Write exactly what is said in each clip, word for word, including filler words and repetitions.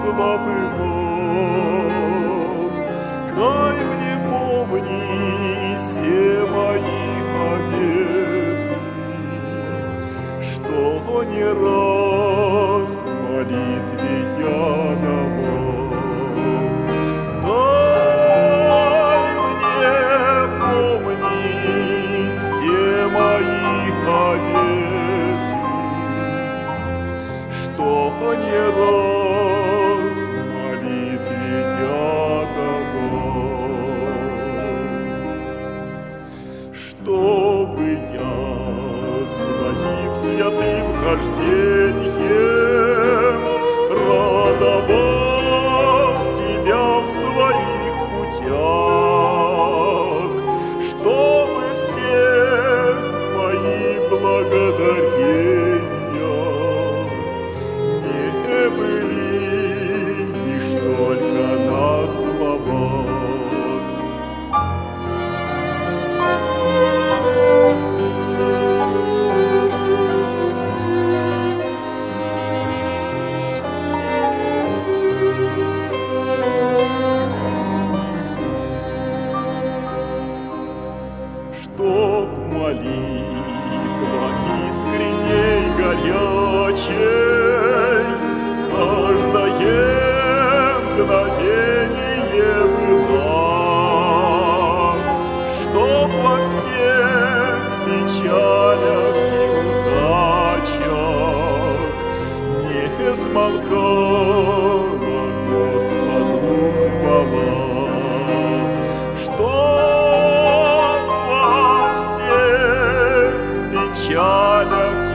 слабый Бог, дай мне помнить все мои обеты, что не раз в молитве я давал. Дай мне помнить все мои обеты, что не раз в молитве я давал. Чтобы я своим святым хождением радовал Тебя в своих путях, чтобы все мои благодарения не были лишь только на словах. Чтоб молитва искренней горячей каждое мгновение была, чтоб во всех печалях и удачах не смолкала Господу хвала, чтоб во всех печалях и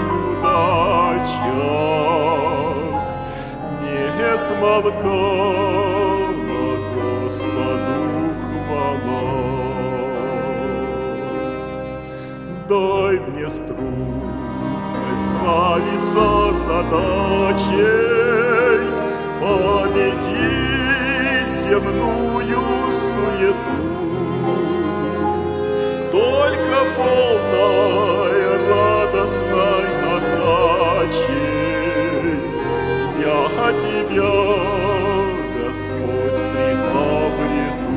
удачах не смолкала Господу хвала. Дай мне струнной справиться с задачей, победить земную суету. Только полной радостной отдачей я Тебя, Господь, приобрету.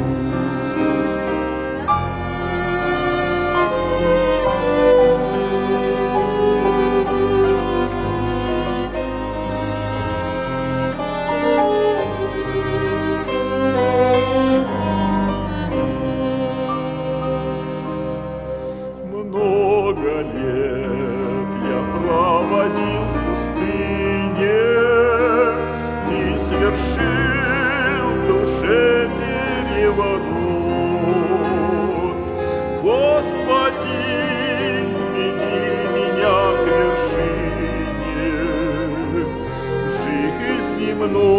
Много лет я проводил в пустыне, Ты совершил в душе переворот. Господи, веди меня к вершине жизни мной.